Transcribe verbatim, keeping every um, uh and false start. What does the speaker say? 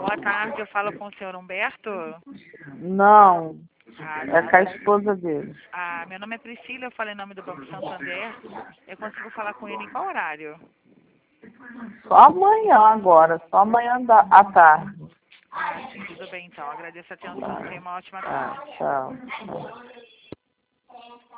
Boa tarde, eu falo com o senhor Humberto. Não, Ah, é com a esposa dele. ah, meu nome é Priscila, eu falo em nome do Banco Santander. Eu consigo falar com ele em qual horário? Só amanhã agora, só amanhã da, à tarde. Ah, sim, tudo bem então. Agradeço a atenção. Tenha uma ótima Tá, tarde. tchau. tchau.